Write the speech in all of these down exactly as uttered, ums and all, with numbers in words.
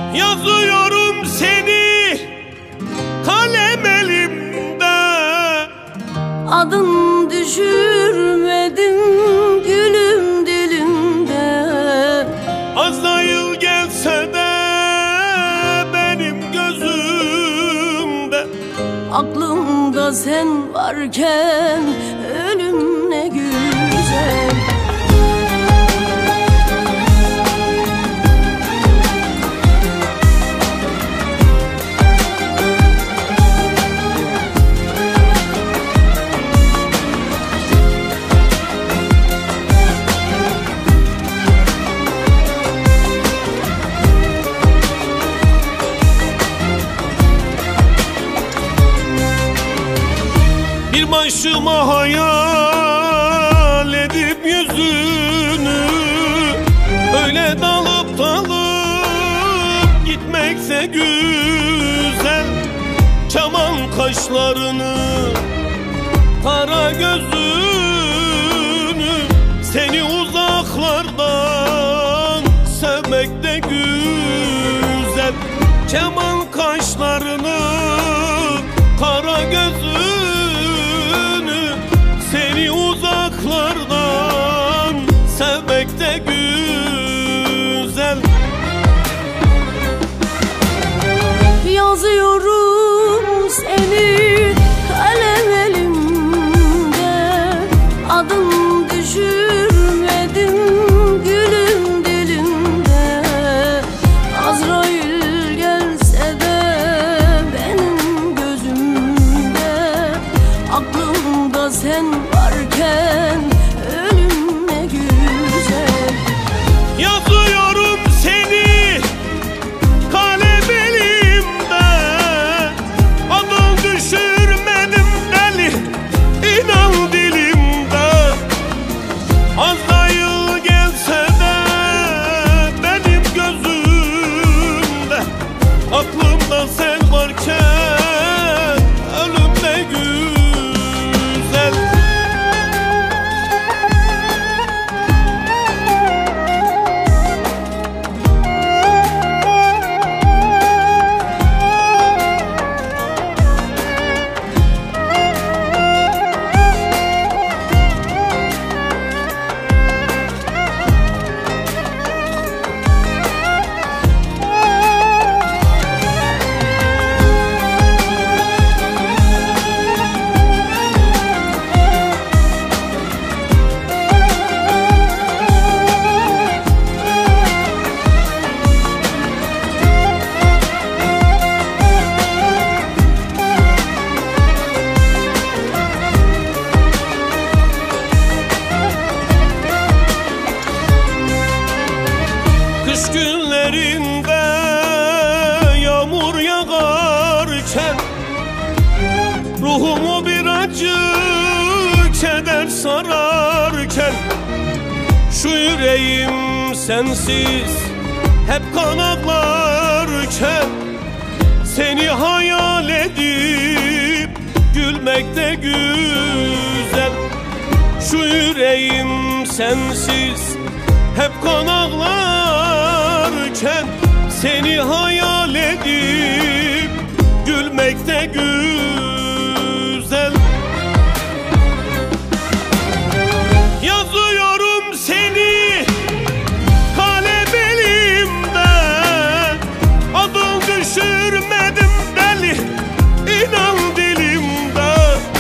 Yazıyorum seni kalem elimde, adın düşürmedim gülüm dilimde. Azrail gelse de benim gözümde, aklımda sen varken ölüm ne güzel. Bir başıma hayal edip yüzünü, öyle dalıp dalıp gitmekse güzel. Çaman kaşlarını, kara gözünü, seni uzaklardan sevmek de güzel. Çaman kaşlarını, kara gözünü, seni uzaklardan sevmek de güzel. Yazıyorum seni kalem elimde, adım düşürmedim gülüm dilimde. Azrail gelse de benim gözümde, aklımda sen varken ölüm ne güzel. Yazıyorum seni kalem elimde, adın düşürmedim deli, inan dilimde. Azrail gelse de benim gözümde, aklımda sen varken ölüm ne güzel. Kış günlerinde yağmur yağarken, ruhumu bir acı keder sararken, şu yüreğim sensiz hep kan ağlarken, seni hayal edip gülmek de güzel. Şu yüreğim sensiz hep kan ağlarken, seni hayal edip gülmek de güzel. Yazıyorum seni kalem elimde, adın düşürmedim deli, inan dilimde.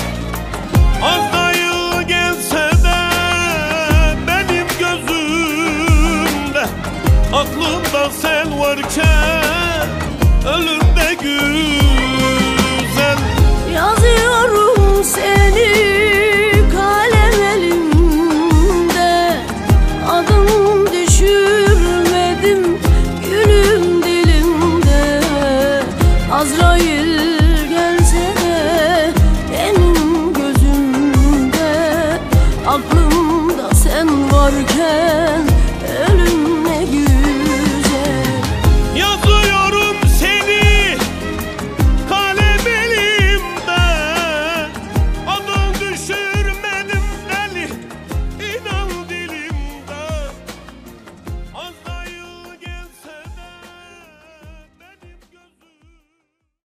Azrail gelse de benim gözümde, aklımda sen varken ölüm de güzel. Yazıyorum seni kalem elimde, adım düşürmedim gülüm dilimde. Azrail